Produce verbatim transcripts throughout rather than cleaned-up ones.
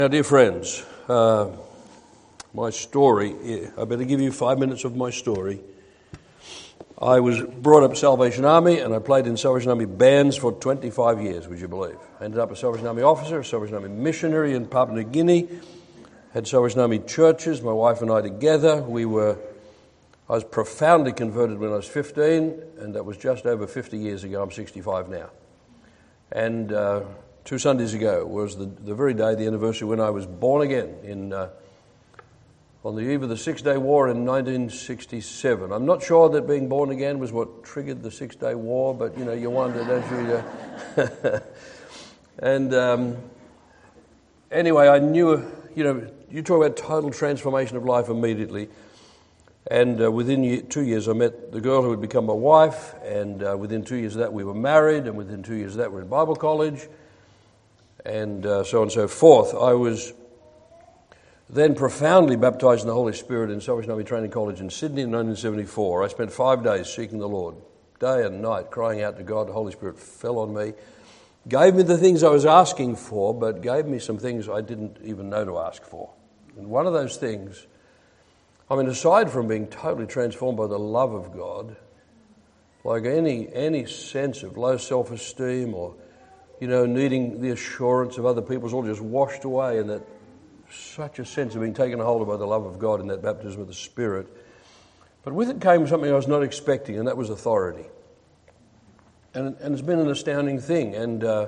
Now, dear friends, uh, my story, I better give you five minutes of my story. I was brought up Salvation Army, and I played in Salvation Army bands for twenty-five years, would you believe? I ended up a Salvation Army officer, a Salvation Army missionary in Papua New Guinea, had Salvation Army churches, my wife and I together. We were, I was profoundly converted when I was fifteen, and that was just over fifty years ago. I'm sixty-five now. And uh, two Sundays ago was the, the very day, the anniversary, when I was born again in uh, on the eve of the Six-Day War in nineteen sixty-seven. I'm not sure that being born again was what triggered the Six-Day War, but, you know, you wonder, don't you? Uh, and um, anyway, I knew, you know, you talk about total transformation of life immediately. And uh, within year, two years, I met the girl who would become my wife, and uh, within two years of that, we were married, and within two years of that, we were in Bible college, and uh, so on and so forth. I was then profoundly baptized in the Holy Spirit in Salvation Army Training College in Sydney in nineteen seventy-four. I spent five days seeking the Lord, day and night, crying out to God. The Holy Spirit fell on me, gave me the things I was asking for, but gave me some things I didn't even know to ask for. And one of those things, I mean, aside from being totally transformed by the love of God, like any any sense of low self-esteem or, you know, needing the assurance of other people is all just washed away, and that such a sense of being taken hold of by the love of God in that baptism of the Spirit. But with it came something I was not expecting, and that was authority. And, and it's been an astounding thing. And uh,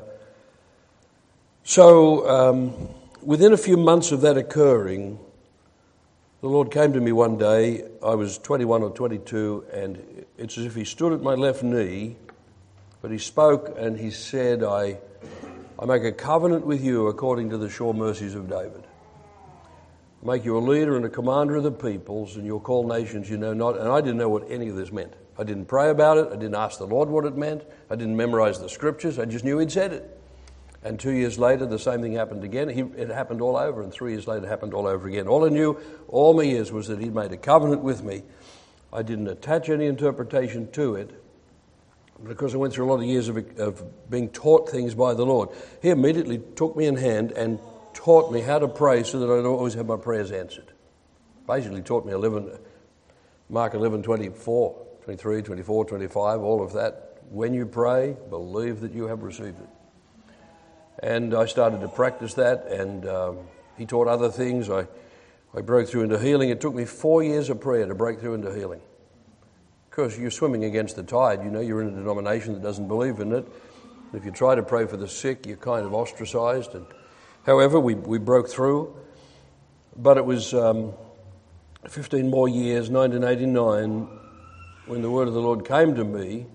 so um, within a few months of that occurring, the Lord came to me one day. I was twenty-one or twenty-two, and it's as if he stood at my left knee, but he spoke and he said, I, I make a covenant with you according to the sure mercies of David. I make you a leader and a commander of the peoples, and you'll call nations you know not. And I didn't know what any of this meant. I didn't pray about it. I didn't ask the Lord what it meant. I didn't memorize the scriptures. I just knew he'd said it. And two years later, the same thing happened again. He, it happened all over, and three years later, it happened all over again. All I knew all my years was that he'd made a covenant with me. I didn't attach any interpretation to it, because I went through a lot of years of, of being taught things by the Lord. He immediately took me in hand and taught me how to pray so that I'd always have my prayers answered. Basically taught me eleven, Mark eleven, twenty-four, twenty-three, twenty-four, twenty-five, all of that. When you pray, believe that you have received it. And I started to practice that, and um, he taught other things. I, I broke through into healing. It took me four years of prayer to break through into healing. Because you're swimming against the tide. You know, you're in a denomination that doesn't believe in it. If you try to pray for the sick, you're kind of ostracized. And however, we, we broke through. But it was um, fifteen more years, nineteen eighty-nine, when the word of the Lord came to me.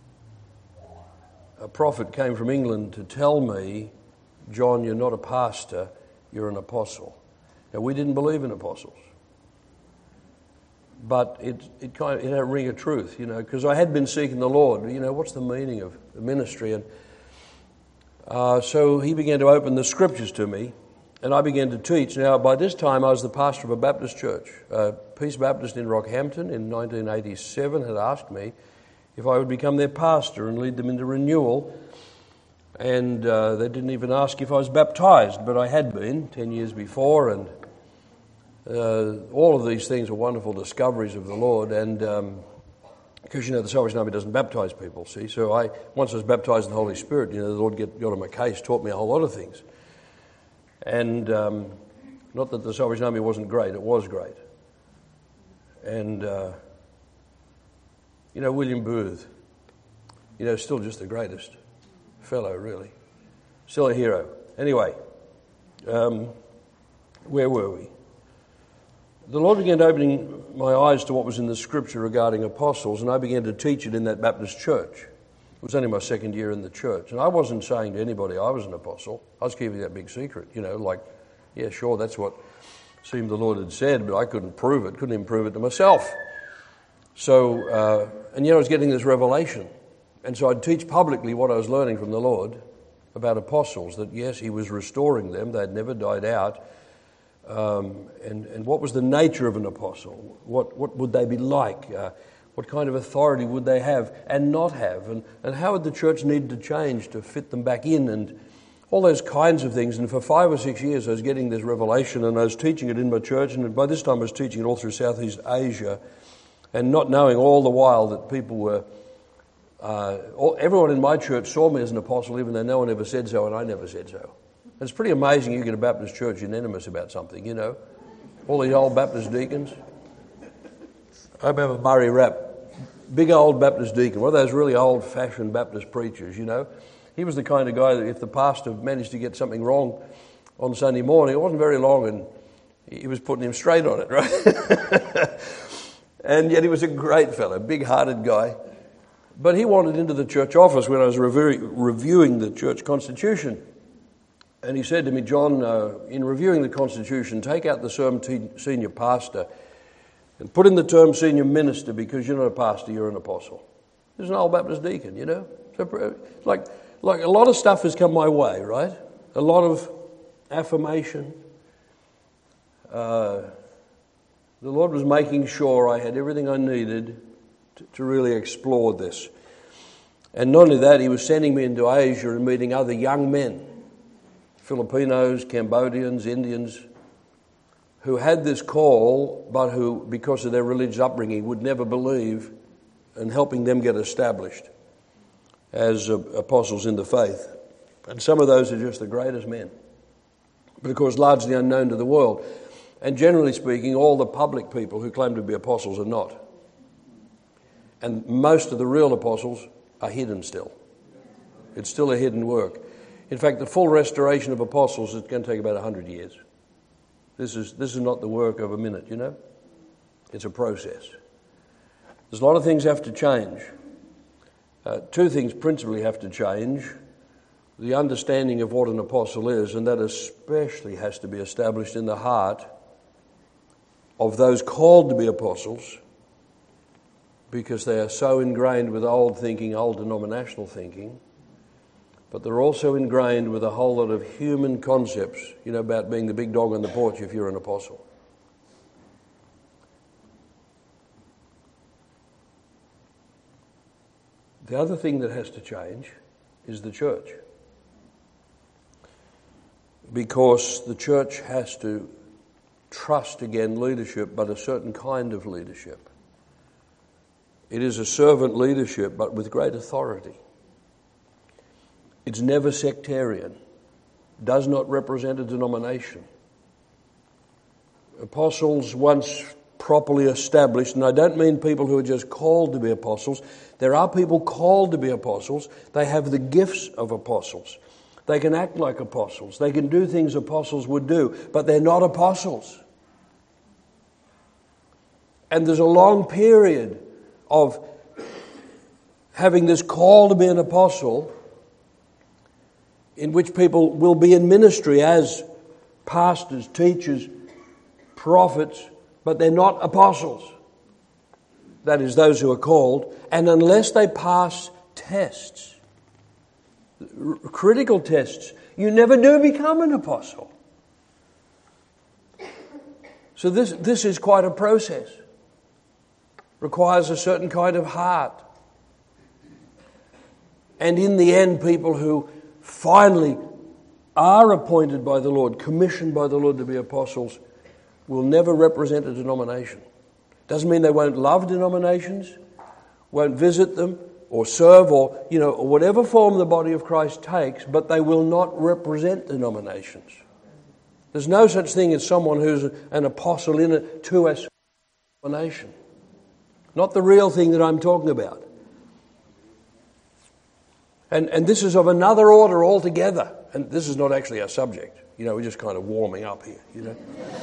A prophet came from England to tell me, John, you're not a pastor, you're an apostle. Now, we didn't believe in apostles. But it it kind of it had a ring of truth, you know, because I had been seeking the Lord. You know, what's the meaning of the ministry? And uh, so he began to open the scriptures to me, and I began to teach. Now, by this time, I was the pastor of a Baptist church. Uh, Peace Baptist in Rockhampton in nineteen eighty-seven had asked me if I would become their pastor and lead them into renewal. And uh, they didn't even ask if I was baptized, but I had been ten years before, and uh, all of these things are wonderful discoveries of the Lord. And um, because, you know, the Salvation Army doesn't baptize people, see? So I, once I was baptized in the Holy Spirit, you know, the Lord get, got on my case, taught me a whole lot of things. And um, not that the Salvation Army wasn't great, it was great. And uh, You know, William Booth, you know, still just the greatest fellow, really. Still a hero. Anyway, um, where were we? The Lord began opening my eyes to what was in the scripture regarding apostles, and I began to teach it in that Baptist church. It was only my second year in the church, and I wasn't saying to anybody I was an apostle. I was keeping that big secret, you know, like, yeah, sure, that's what seemed the Lord had said, but I couldn't prove it, couldn't even prove it to myself. So, uh, and yet I was getting this revelation. And so I'd teach publicly what I was learning from the Lord about apostles, that yes, he was restoring them, they'd never died out. Um, and, and what was the nature of an apostle? What, what would they be like? Uh, what kind of authority would they have and not have? And, and how would the church need to change to fit them back in? And all those kinds of things. And for five or six years I was getting this revelation, and I was teaching it in my church, and by this time I was teaching it all through Southeast Asia, and not knowing all the while that people were, uh, all, everyone in my church saw me as an apostle, even though no one ever said so, and I never said so. And it's pretty amazing you get a Baptist church unanimous about something, you know. All these old Baptist deacons. I remember Murray Rapp, big old Baptist deacon, one of those really old-fashioned Baptist preachers, you know. He was the kind of guy that if the pastor managed to get something wrong on Sunday morning, it wasn't very long, and he was putting him straight on it, right? And yet he was a great fellow, big-hearted guy. But he wandered into the church office when I was reviewing, reviewing the church constitution. And he said to me, John, uh, in reviewing the constitution, take out the term te- senior pastor and put in the term senior minister, because you're not a pastor, you're an apostle. There's an old Baptist deacon, you know. So, like... Like a lot of stuff has come my way, right? A lot of affirmation. Uh, the Lord was making sure I had everything I needed to, to really explore this. And not only that, he was sending me into Asia and meeting other young men, Filipinos, Cambodians, Indians, who had this call, but who, because of their religious upbringing, would never believe, and helping them get established as uh, apostles in the faith. And some of those are just the greatest men, but of course largely unknown to the world. And generally speaking, all the public people who claim to be apostles are not. And most of the real apostles are hidden still. It's still a hidden work. In fact, the full restoration of apostles is going to take about a hundred years. This is, this is not the work of a minute, you know. It's a process. There's a lot of things have to change. Uh, two things principally have to change. The understanding of what an apostle is, and that especially has to be established in the heart of those called to be apostles, because they are so ingrained with old thinking, old denominational thinking, but they're also ingrained with a whole lot of human concepts, you know, about being the big dog on the porch if you're an apostle. The other thing that has to change is the church, because the church has to trust again leadership, but a certain kind of leadership. It is a servant leadership, but with great authority. It's never sectarian, does not represent a denomination. Apostles once properly established, and I don't mean people who are just called to be apostles. There are people called to be apostles. They have the gifts of apostles. They can act like apostles. They can do things apostles would do, but they're not apostles. And there's a long period of having this call to be an apostle in which people will be in ministry as pastors, teachers, prophets, but they're not apostles. That is, those who are called. And unless they pass tests, r- critical tests, you never do become an apostle. So this, this is quite a process. Requires a certain kind of heart. And in the end, people who finally are appointed by the Lord, commissioned by the Lord to be apostles, will never represent a denomination. Doesn't mean they won't love denominations, won't visit them, or serve, or, you know, whatever form the body of Christ takes, but they will not represent denominations. There's no such thing as someone who's an apostle in it to a denomination. Not the real thing that I'm talking about. And and this is of another order altogether. And this is not actually our subject. You know, we're just kind of warming up here, you know.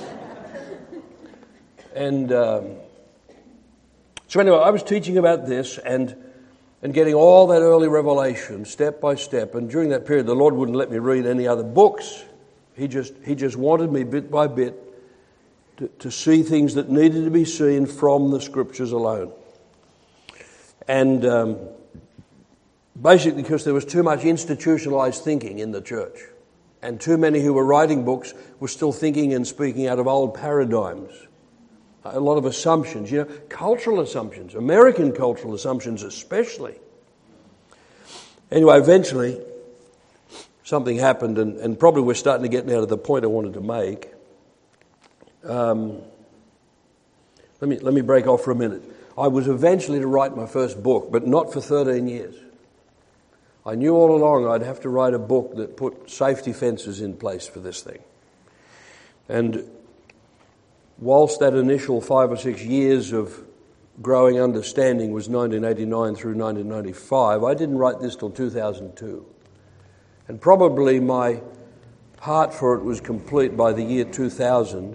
And um, so anyway, I was teaching about this and and getting all that early revelation step by step. And during that period, the Lord wouldn't let me read any other books. He just he just wanted me bit by bit to, to see things that needed to be seen from the Scriptures alone. And um, basically because there was too much institutionalized thinking in the church. And too many who were writing books were still thinking and speaking out of old paradigms. A lot of assumptions, you know, cultural assumptions, American cultural assumptions especially. Anyway, eventually, something happened, and, and probably we're starting to get now to the point I wanted to make. Um, let me let me break off for a minute. I was eventually to write my first book, but not for thirteen years. I knew all along I'd have to write a book that put safety fences in place for this thing. And whilst that initial five or six years of growing understanding was nineteen eighty-nine through nineteen ninety-five, I didn't write this till two thousand two. And probably my heart for it was complete by the year two thousand.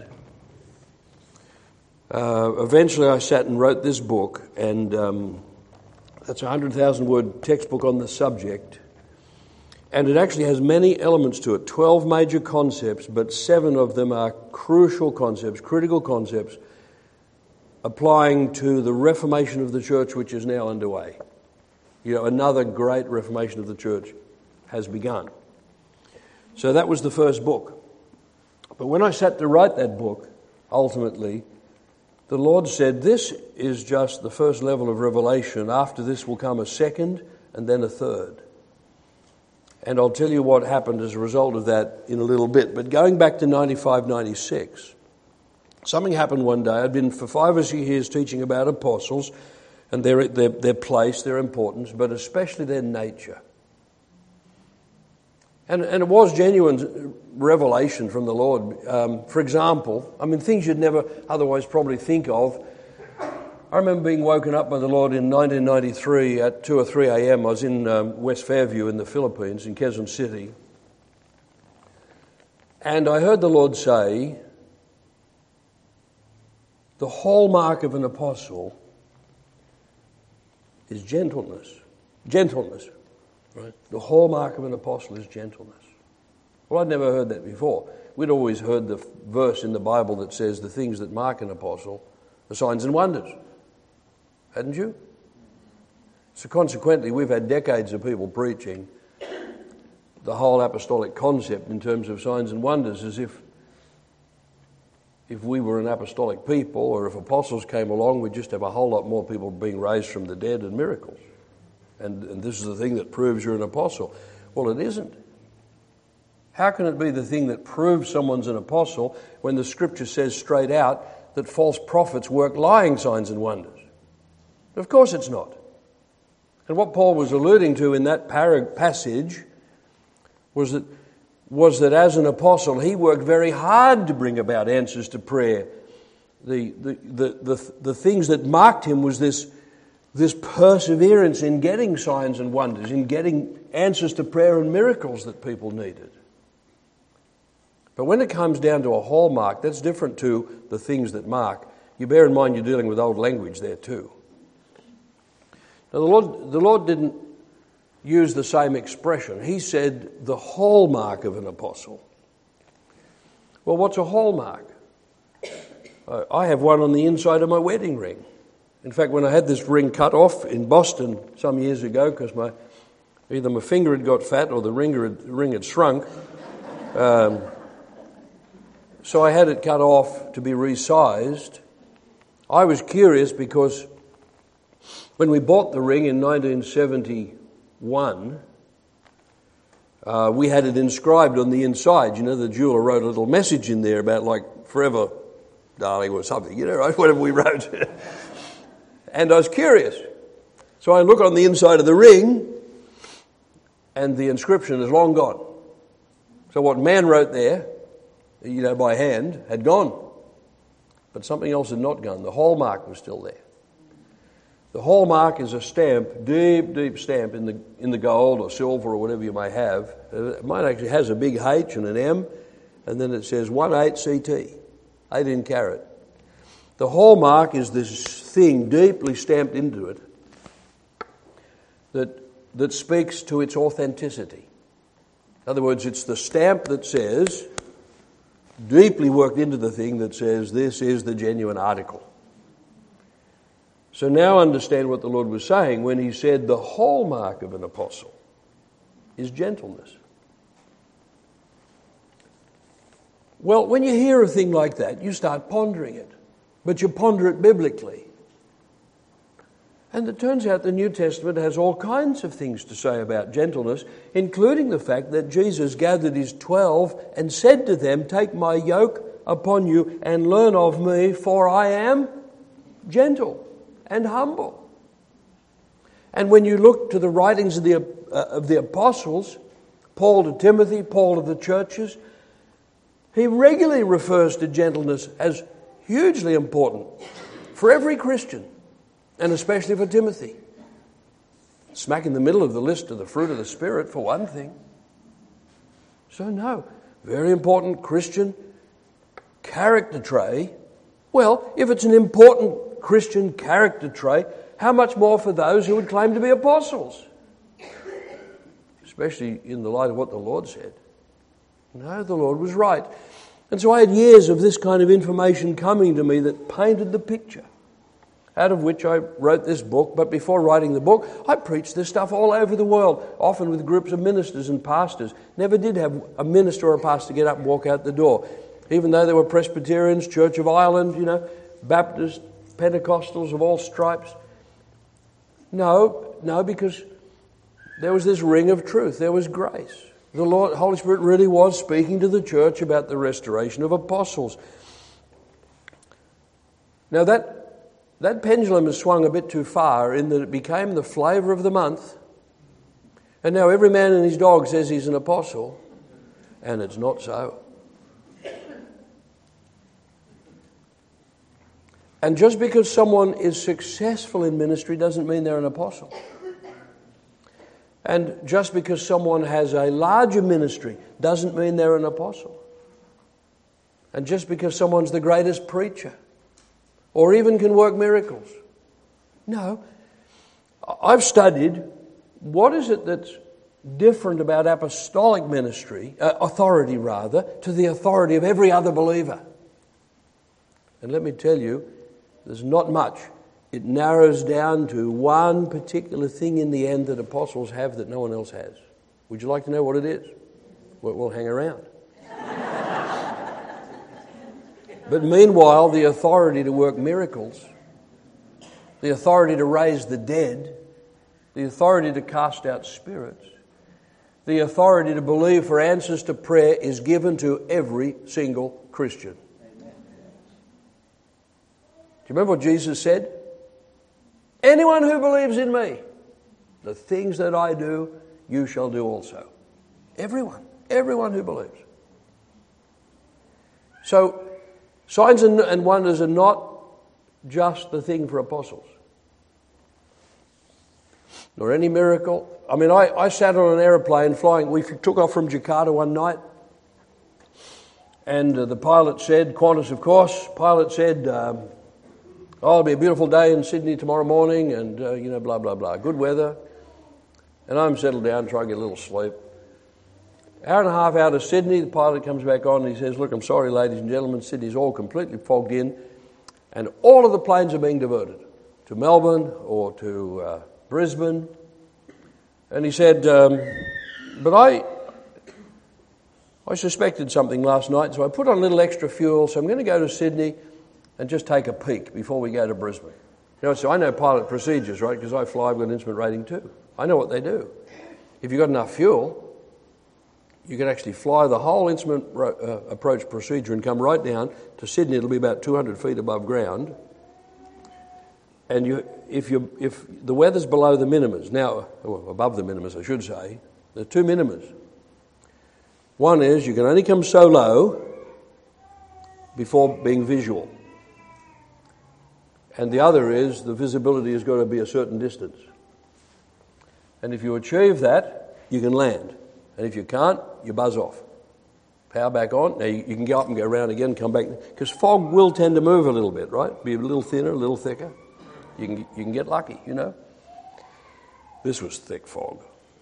Uh, eventually I sat and wrote this book, and um, that's a one hundred thousand word textbook on the subject. And it actually has many elements to it, twelve major concepts, but seven of them are crucial concepts, critical concepts, applying to the reformation of the church, which is now underway. You know, another great reformation of the church has begun. So that was the first book. But when I sat to write that book, ultimately, the Lord said, this is just the first level of revelation. After this will come a second and then a third. And I'll tell you what happened as a result of that in a little bit. But going back to ninety-five, ninety-six, something happened one day. I'd been for five or six years teaching about apostles and their, their, their place, their importance, but especially their nature. And, and it was genuine revelation from the Lord. Um, for example, I mean, things you'd never otherwise probably think of. I remember being woken up by the Lord in nineteen ninety-three at two or three a.m. I was in um, West Fairview in the Philippines, in Quezon City. And I heard the Lord say, the hallmark of an apostle is gentleness. Gentleness. Right? The hallmark of an apostle is gentleness. Well, I'd never heard that before. We'd always heard the verse in the Bible that says the things that mark an apostle are signs and wonders. Hadn't you? So consequently, we've had decades of people preaching the whole apostolic concept in terms of signs and wonders as if if we were an apostolic people, or if apostles came along, we'd just have a whole lot more people being raised from the dead and miracles. And, and this is the thing that proves you're an apostle. Well, it isn't. How can it be the thing that proves someone's an apostle when the Scripture says straight out that false prophets work lying signs and wonders? Of course it's not. And what Paul was alluding to in that passage was that, was that as an apostle, he worked very hard to bring about answers to prayer. The, the, the, the, the things that marked him was this This perseverance in getting signs and wonders, in getting answers to prayer and miracles that people needed. But when it comes down to a hallmark, that's different to the things that mark. You bear in mind you're dealing with old language there too. Now the Lord, the Lord didn't use the same expression. He said the hallmark of an apostle. Well, what's a hallmark? I have one on the inside of my wedding ring. In fact, when I had this ring cut off in Boston some years ago, because my either my finger had got fat or the ring had, the ring had shrunk, um, so I had it cut off to be resized. I was curious because when we bought the ring in nineteen seventy-one, uh, we had it inscribed on the inside. You know, the jeweler wrote a little message in there about like forever, darling, or something, you know, right? Whatever we wrote. And I was curious. So I look on the inside of the ring, and the inscription is long gone. So what man wrote there, you know, by hand, had gone. But something else had not gone. The hallmark was still there. The hallmark is a stamp, deep, deep stamp in the in the gold or silver or whatever you may have. Mine actually has a big H and an M, and then it says one eight C T, eighteen carat. The hallmark is this thing deeply stamped into it that that speaks to its authenticity. In other words, it's the stamp that says, deeply worked into the thing that says, this is the genuine article. So now understand what the Lord was saying when he said the hallmark of an apostle is gentleness. Well, when you hear a thing like that, you start pondering it. But you ponder it biblically. And it turns out the New Testament has all kinds of things to say about gentleness, including the fact that Jesus gathered his twelve and said to them, "Take my yoke upon you and learn of me, for I am gentle and humble." And when you look to the writings of the, uh, of the apostles, Paul to Timothy, Paul to the churches, he regularly refers to gentleness as hugely important for every Christian, and especially for Timothy. Smack in the middle of the list of the fruit of the Spirit, for one thing. So no, very important Christian character trait. Well, if it's an important Christian character trait, how much more for those who would claim to be apostles? Especially in the light of what the Lord said. No, the Lord was right. And so I had years of this kind of information coming to me that painted the picture, out of which I wrote this book. But before writing the book, I preached this stuff all over the world, often with groups of ministers and pastors. Never did have a minister or a pastor get up and walk out the door. Even though there were Presbyterians, Church of Ireland, you know, Baptists, Pentecostals of all stripes. No, no, because there was this ring of truth. There was grace. The Lord, Holy Spirit really was speaking to the church about the restoration of apostles. Now that, that pendulum has swung a bit too far in that it became the flavour of the month. And now every man and his dog says he's an apostle. And it's not so. And just because someone is successful in ministry doesn't mean they're an apostle. And just because someone has a larger ministry doesn't mean they're an apostle. And just because someone's the greatest preacher or even can work miracles. No. I've studied what is it that's different about apostolic ministry, uh, authority rather, to the authority of every other believer. And let me tell you, there's not much. It narrows down to one particular thing in the end that apostles have that no one else has. Would you like to know what it is? Well, we'll hang around. But meanwhile, the authority to work miracles, the authority to raise the dead, the authority to cast out spirits, the authority to believe for answers to prayer is given to every single Christian. Do you remember what Jesus said? Anyone who believes in me, the things that I do, you shall do also. Everyone. Everyone who believes. So, signs and, and wonders are not just the thing for apostles. Nor any miracle. I mean, I, I sat on an aeroplane flying. We took off from Jakarta one night. And uh, the pilot said, Qantas of course, pilot said... Um, Oh, it'll be a beautiful day in Sydney tomorrow morning and, uh, you know, blah, blah, blah. Good weather. And I'm settled down, trying to get a little sleep. Hour and a half out of Sydney, the pilot comes back on and he says, look, I'm sorry, ladies and gentlemen, Sydney's all completely fogged in and all of the planes are being diverted to Melbourne or to uh, Brisbane. And he said, um, but I... I suspected something last night, so I put on a little extra fuel, so I'm going to go to Sydney and just take a peek before we go to Brisbane. You know, so I know pilot procedures, right, because I fly with an instrument rating too. I know what they do. If you've got enough fuel, you can actually fly the whole instrument ro- uh, approach procedure and come right down to Sydney. It'll be about two hundred feet above ground. And you, if, you, if the weather's below the minimas, now, well, above the minimas I should say, there are two minimas. One is you can only come so low before being visual. And the other is the visibility has got to be a certain distance. And if you achieve that, you can land. And if you can't, you buzz off. Power back on. Now you, you can go up and go around again, come back. Because fog will tend to move a little bit, right? Be a little thinner, a little thicker. You can, you can get lucky, you know. This was thick fog.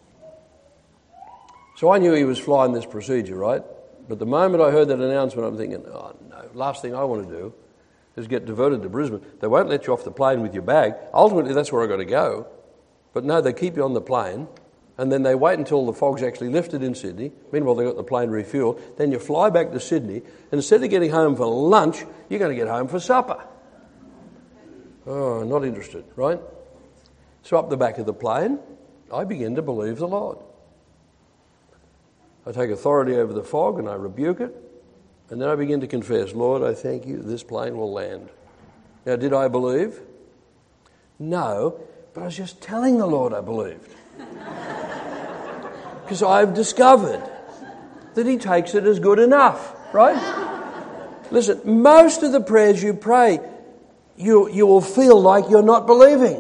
So I knew he was flying this procedure, right? But the moment I heard that announcement, I'm thinking, oh no, last thing I want to do is get diverted to Brisbane. They won't let you off the plane with your bag. Ultimately, that's where I've got to go. But no, they keep you on the plane, and then they wait until the fog's actually lifted in Sydney. Meanwhile, they've got the plane refueled. Then you fly back to Sydney, and instead of getting home for lunch, you're going to get home for supper. Oh, not interested, right? So up the back of the plane, I begin to believe the Lord. I take authority over the fog and I rebuke it. And then I begin to confess, Lord, I thank you, this plane will land. Now, did I believe? No, but I was just telling the Lord I believed. Because I've discovered that he takes it as good enough, right? Listen, most of the prayers you pray, you, you will feel like you're not believing.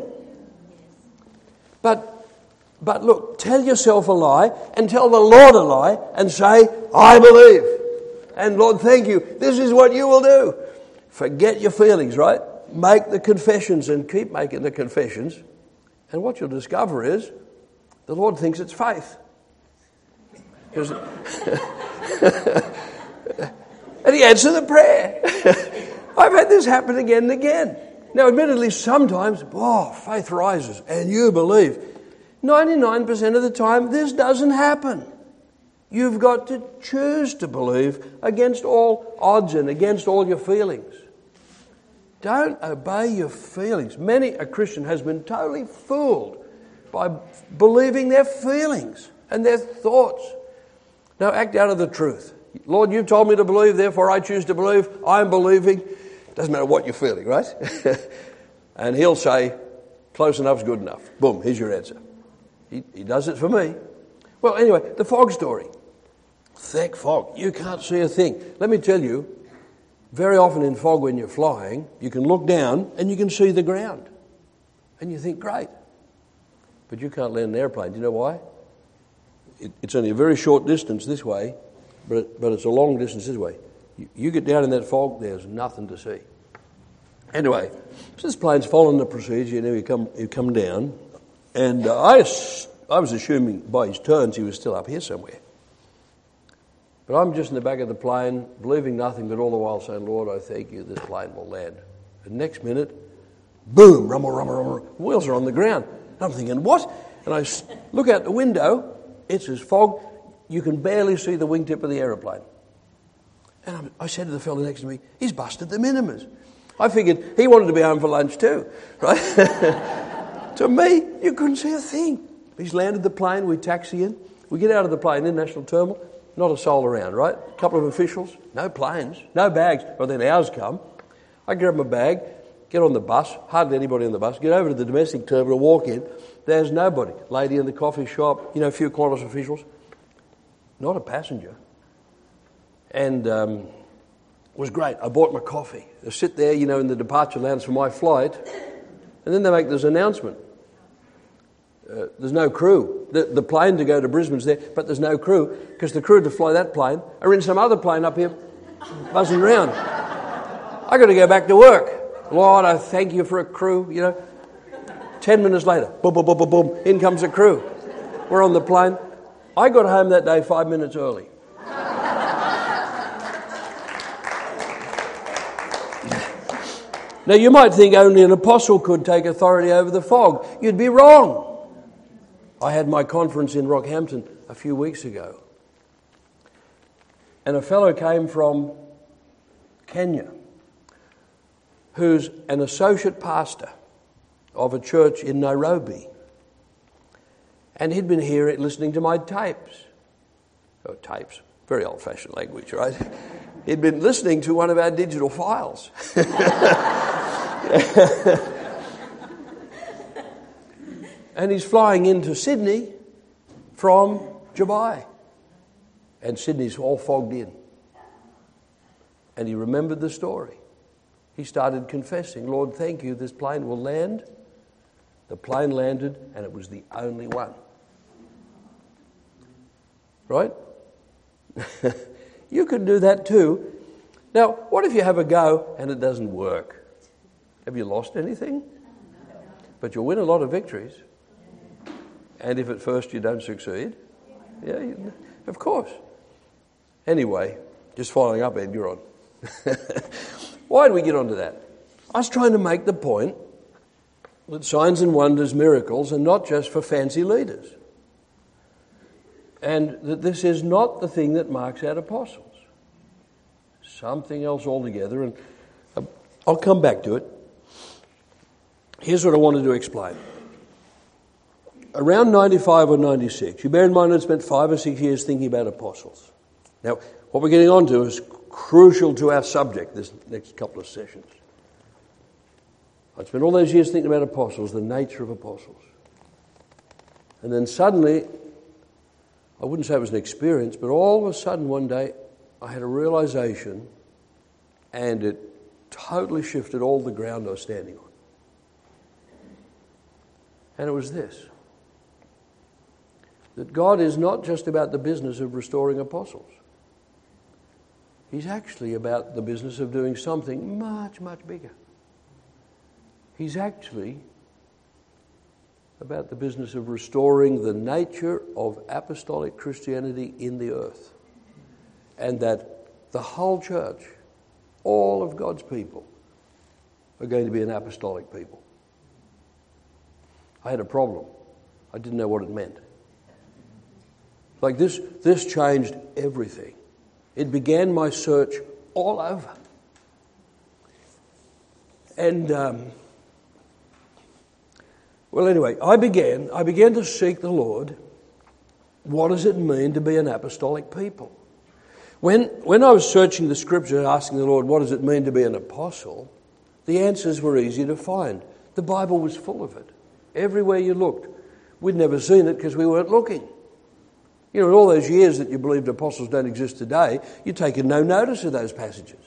But But look, tell yourself a lie and tell the Lord a lie and say, I believe. And Lord, thank you. This is what you will do. Forget your feelings, right? Make the confessions and keep making the confessions. And what you'll discover is the Lord thinks it's faith. and he answers the prayer. I've had this happen again and again. Now, admittedly, sometimes, oh, faith rises and you believe. ninety-nine percent of the time, this doesn't happen. You've got to choose to believe against all odds and against all your feelings. Don't obey your feelings. Many a Christian has been totally fooled by believing their feelings and their thoughts. Now act out of the truth. Lord, you've told me to believe, therefore I choose to believe. I'm believing. Doesn't matter what you're feeling, right? And he'll say, close enough's good enough. Boom, here's your answer. He, he does it for me. Well, anyway, the fog story. Thick fog. You can't see a thing. Let me tell you, very often in fog when you're flying, you can look down and you can see the ground. And you think, great. But you can't land an airplane. Do you know why? It, it's only a very short distance this way, but, it, but it's a long distance this way. You, you get down in that fog, there's nothing to see. Anyway, so this plane's following the procedure, you know, you come, you come down, and uh, I, I was assuming by his turns he was still up here somewhere. But I'm just in the back of the plane, believing nothing, but all the while saying, Lord, I thank you, this plane will land. The next minute, boom, rumble, rumble, rumble, wheels are on the ground. And I'm thinking, what? And I look out the window, it's as fog, you can barely see the wingtip of the aeroplane. And I'm, I said to the fellow next to me, he's busted the minimus. I figured he wanted to be home for lunch too, right? To me, you couldn't see a thing. He's landed the plane, we taxi in, we get out of the plane, international terminal, not a soul around, right? A couple of officials, no planes, no bags. Well, then ours come. I grab my bag, get on the bus, hardly anybody on the bus, get over to the domestic terminal, walk in. There's nobody. Lady in the coffee shop, you know, a few Qantas officials. Not a passenger. And um, it was great. I bought my coffee. I sit there, you know, in the departure lounge for my flight, and then they make this announcement. Uh, there's no crew. The, the plane to go to Brisbane's there, but there's no crew because the crew to fly that plane are in some other plane up here buzzing around. I got to go back to work. Lord, I thank you for a crew, you know. Ten minutes later, boom, boom, boom, boom, boom, in comes a crew. We're on the plane. I got home that day five minutes early. Now, you might think only an apostle could take authority over the fog. You'd be wrong. I had my conference in Rockhampton a few weeks ago. And a fellow came from Kenya who's an associate pastor of a church in Nairobi. And he'd been here listening to my tapes. Oh, tapes. Very old-fashioned language, right? He'd been listening to one of our digital files. And he's flying into Sydney from Dubai. And Sydney's all fogged in. And he remembered the story. He started confessing, Lord, thank you, this plane will land. The plane landed, and it was the only one. Right? You could do that too. Now, what if you have a go and it doesn't work? Have you lost anything? But you'll win a lot of victories. And if at first you don't succeed, yeah, you, of course. Anyway, just following up, Ed, you're on. Why did we get onto that? I was trying to make the point that signs and wonders, miracles, are not just for fancy leaders. And that this is not the thing that marks out apostles. Something else altogether, and I'll come back to it. Here's what I wanted to explain. around ninety-five or ninety-six, you bear in mind I spent five or six years thinking about apostles. Now, what we're getting on to is crucial to our subject this next couple of sessions. I spent all those years thinking about apostles, the nature of apostles. And then suddenly, I wouldn't say it was an experience, but all of a sudden one day I had a realization, and it totally shifted all the ground I was standing on. And it was this: that God is not just about the business of restoring apostles. He's actually about the business of doing something much, much bigger. He's actually about the business of restoring the nature of apostolic Christianity in the earth. And that the whole church, all of God's people, are going to be an apostolic people. I had a problem. I didn't know what it meant. Like this, this changed everything. It began my search all over. And, um, well, anyway, I began, I began to seek the Lord. What does it mean to be an apostolic people? When, when I was searching the scripture, asking the Lord, what does it mean to be an apostle? The answers were easy to find. The Bible was full of it. Everywhere you looked. We'd never seen it because we weren't looking. You know, in all those years that you believed apostles don't exist today, you'd taken no notice of those passages.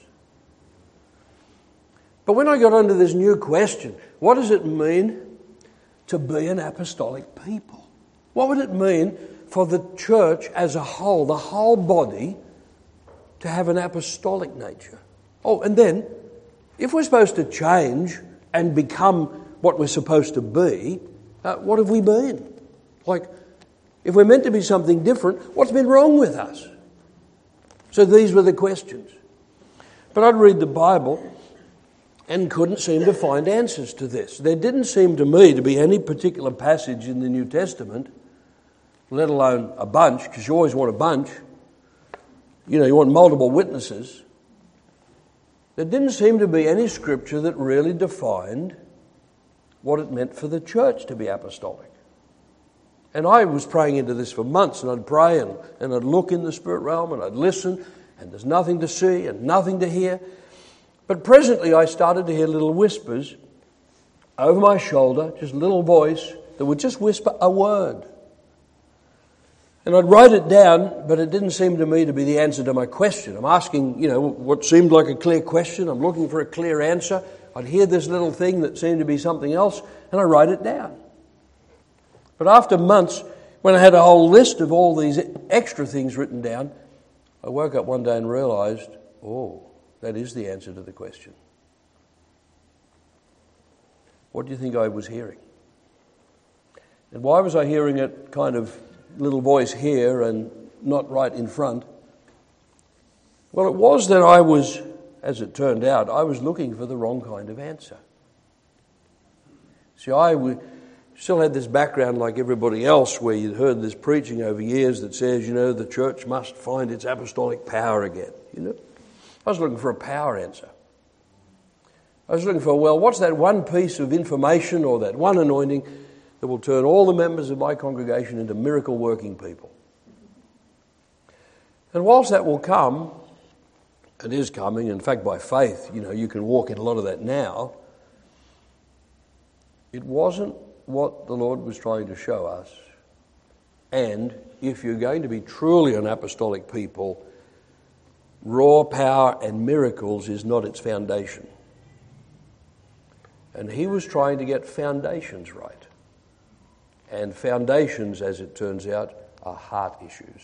But when I got onto this new question, what does it mean to be an apostolic people? What would it mean for the church as a whole, the whole body, to have an apostolic nature? Oh, and then, if we're supposed to change and become what we're supposed to be, uh, what have we been? Like, if we're meant to be something different, what's been wrong with us? So these were the questions. But I'd read the Bible and couldn't seem to find answers to this. There didn't seem to me to be any particular passage in the New Testament, let alone a bunch, because you always want a bunch. You know, you want multiple witnesses. There didn't seem to be any scripture that really defined what it meant for the church to be apostolic. And I was praying into this for months, and I'd pray and, and I'd look in the spirit realm and I'd listen, and there's nothing to see and nothing to hear. But presently I started to hear little whispers over my shoulder, just a little voice that would just whisper a word. And I'd write it down, but it didn't seem to me to be the answer to my question. I'm asking, you know, what seemed like a clear question. I'm looking for a clear answer. I'd hear this little thing that seemed to be something else, and I write it down. But after months, when I had a whole list of all these extra things written down, I woke up one day and realized, oh, that is the answer to the question. What do you think I was hearing? And why was I hearing it kind of little voice here and not right in front? Well, it was that I was, as it turned out, I was looking for the wrong kind of answer. See, I w- still had this background like everybody else where you'd heard this preaching over years that says, you know, the church must find its apostolic power again, you know. I was looking for a power answer. I was looking for, well, what's that one piece of information or that one anointing that will turn all the members of my congregation into miracle-working people? And whilst that will come, it is coming, in fact, by faith, you know, you can walk in a lot of that now, it wasn't what the Lord was trying to show us. And if you're going to be truly an apostolic people, raw power and miracles is not its foundation. And he was trying to get foundations right. And foundations, as it turns out, are heart issues.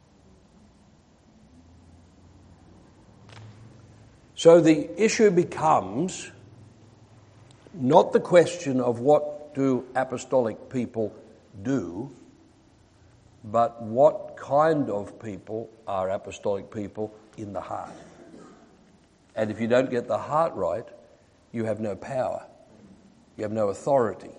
So the issue becomes not the question of what do apostolic people do, but what kind of people are apostolic people in the heart. And if you don't get the heart right, you have no power. You have no authority.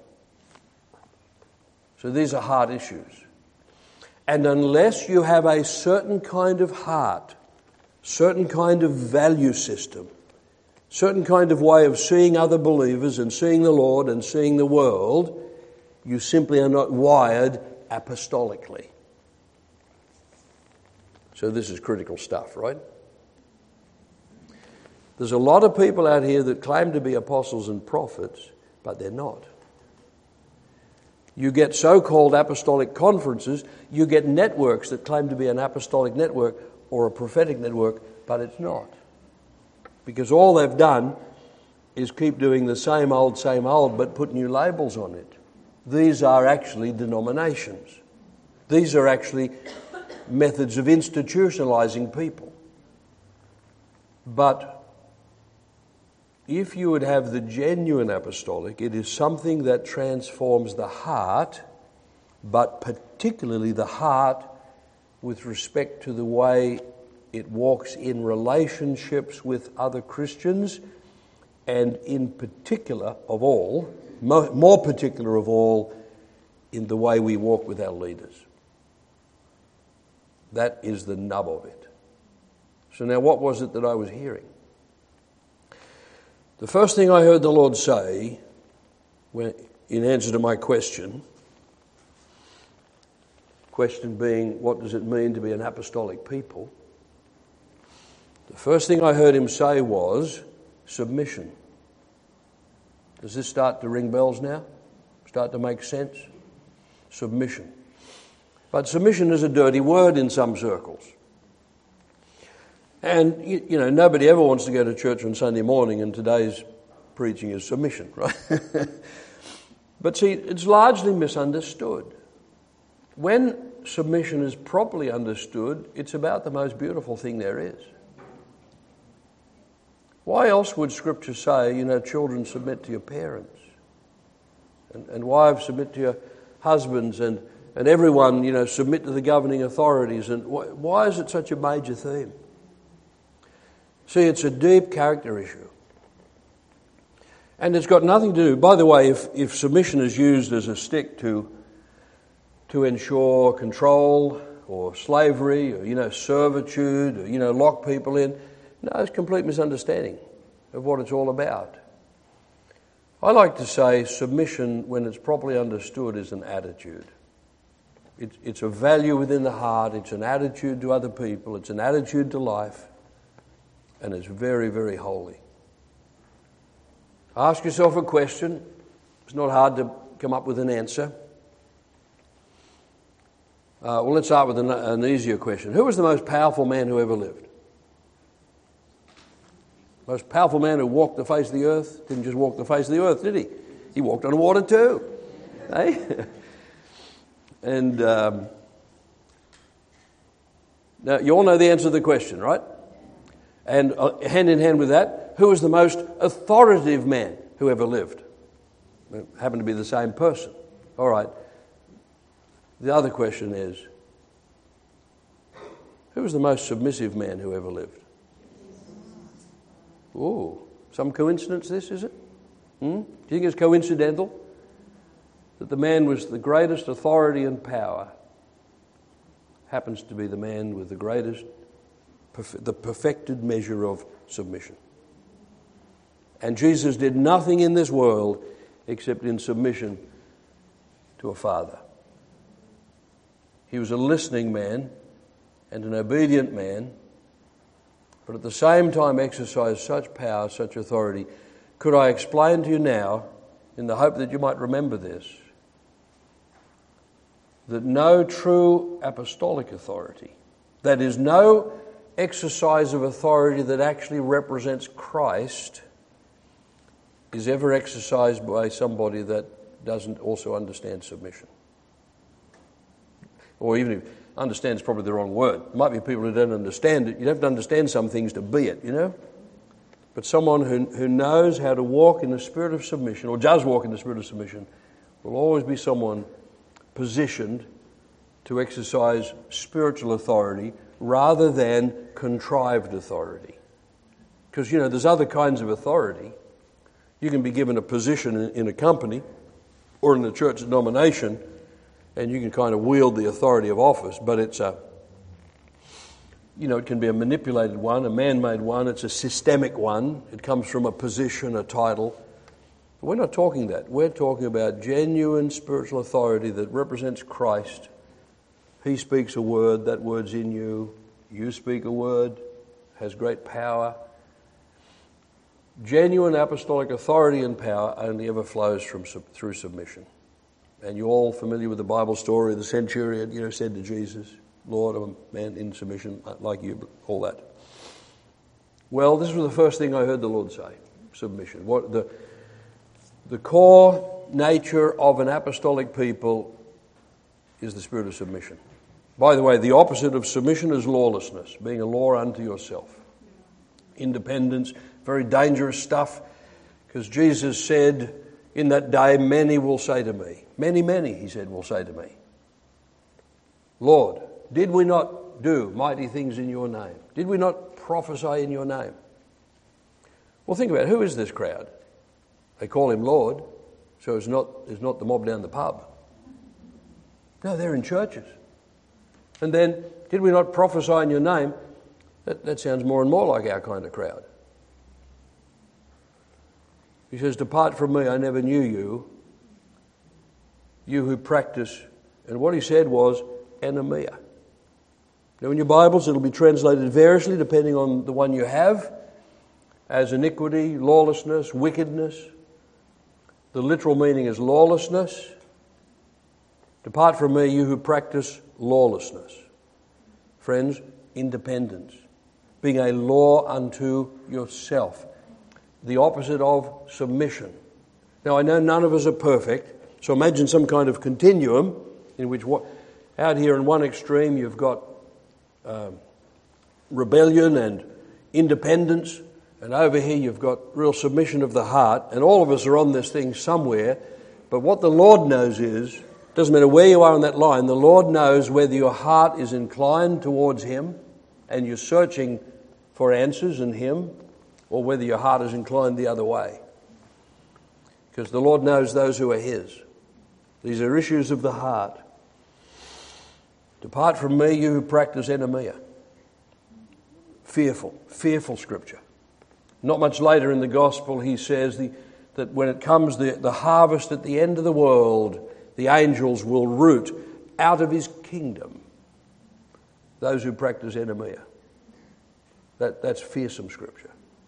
So these are heart issues. And unless you have a certain kind of heart, certain kind of value system, certain kind of way of seeing other believers and seeing the Lord and seeing the world, You simply are not wired apostolically. So this is critical stuff, right? There's a lot of people out here that claim to be apostles and prophets, but they're not. You get so-called apostolic conferences, you get networks that claim to be an apostolic network or a prophetic network, but it's not. Because all they've done is keep doing the same old, same old, but put new labels on it. These are actually denominations. These are actually methods of institutionalizing people. But if you would have the genuine apostolic, it is something that transforms the heart, but particularly the heart with respect to the way it walks in relationships with other Christians, and in particular of all, more particular of all, in the way we walk with our leaders. That is the nub of it. So now what was it that I was hearing? The first thing I heard the Lord say, when, in answer to my question, question being, what does it mean to be an apostolic people? The first thing I heard him say was submission. Does this start to ring bells now? Start to make sense? Submission. But submission is a dirty word in some circles. And, you, you know, nobody ever wants to go to church on Sunday morning and today's preaching is submission, right? But see, it's largely misunderstood. When submission is properly understood, it's about the most beautiful thing there is. Why else would Scripture say, you know, children submit to your parents, and, and wives submit to your husbands, and, and everyone, you know, submit to the governing authorities? And wh- why is it such a major theme? See, it's a deep character issue. And it's got nothing to do, by the way, if, if submission is used as a stick to, to ensure control or slavery or, you know, servitude or, you know, lock people in, no, it's a complete misunderstanding of what it's all about. I like to say submission, when it's properly understood, is an attitude. It's, it's a value within the heart. It's an attitude to other people. It's an attitude to life. And it's very, very holy. Ask yourself a question. It's not hard to come up with an answer. Uh, well, let's start with an, an easier question. Who was the most powerful man who ever lived? Most powerful man who walked the face of the earth? Didn't just walk the face of the earth, did he? He walked on water too. Hey? And um, now you all know the answer to the question, right? And uh, hand in hand with that, who was the most authoritative man who ever lived? It happened to be the same person. All right. The other question is, who was the most submissive man who ever lived? Oh, some coincidence this, is it? Hmm? Do you think it's coincidental that the man with the greatest authority and power happens to be the man with the greatest, the perfected measure of submission? And Jesus did nothing in this world except in submission to a Father. He was a listening man and an obedient man, but at the same time exercised such power, such authority. Could I explain to you now, in the hope that you might remember this, that no true apostolic authority, that is, no exercise of authority that actually represents Christ, is ever exercised by somebody that doesn't also understand submission. Or even if understand is probably the wrong word. There might be people who don't understand it. You have to understand some things to be it, you know. But someone who, who knows how to walk in the spirit of submission, or does walk in the spirit of submission, will always be someone positioned to exercise spiritual authority rather than contrived authority. Because, you know, there's other kinds of authority. You can be given a position in, in a company or in a church denomination, and you can kind of wield the authority of office, but it's a, you know, it can be a manipulated one, a man-made one. It's a systemic one. It comes from a position, a title. We're not talking that. We're talking about genuine spiritual authority that represents Christ. He speaks a word, that word's in you. You speak a word, has great power. Genuine apostolic authority and power only ever flows from through submission. And you're all familiar with the Bible story. The centurion, you know, said to Jesus, "Lord, I'm a man in submission like you," all that. Well, this was the first thing I heard the Lord say, submission. What the the core nature of an apostolic people is the spirit of submission. By the way, the opposite of submission is lawlessness, being a law unto yourself. Independence, very dangerous stuff, because Jesus said, in that day, many will say to me, many, many, he said, will say to me, "Lord, did we not do mighty things in your name? Did we not prophesy in your name?" Well, think about it. Who is this crowd? They call him Lord, so it's not, it's not the mob down the pub. No, they're in churches. And then, did we not prophesy in your name? That, that sounds more and more like our kind of crowd. He says, "Depart from me, I never knew you, you who practice," and what he said was, "anomia." Now in your Bibles it'll be translated variously depending on the one you have, as iniquity, lawlessness, wickedness. The literal meaning is lawlessness. "Depart from me, you who practice lawlessness." Friends, independence, being a law unto yourself. The opposite of submission. Now, I know none of us are perfect, so imagine some kind of continuum in which what, out here in one extreme you've got um, rebellion and independence, and over here you've got real submission of the heart, and all of us are on this thing somewhere, but what the Lord knows is, doesn't matter where you are on that line, the Lord knows whether your heart is inclined towards Him and you're searching for answers in Him, or whether your heart is inclined the other way. Because the Lord knows those who are His. These are issues of the heart. "Depart from me, you who practice anomia." Fearful, fearful scripture. Not much later in the gospel he says the, that when it comes the, the harvest at the end of the world, the angels will root out of His kingdom those who practice anomia. That, that's fearsome scripture.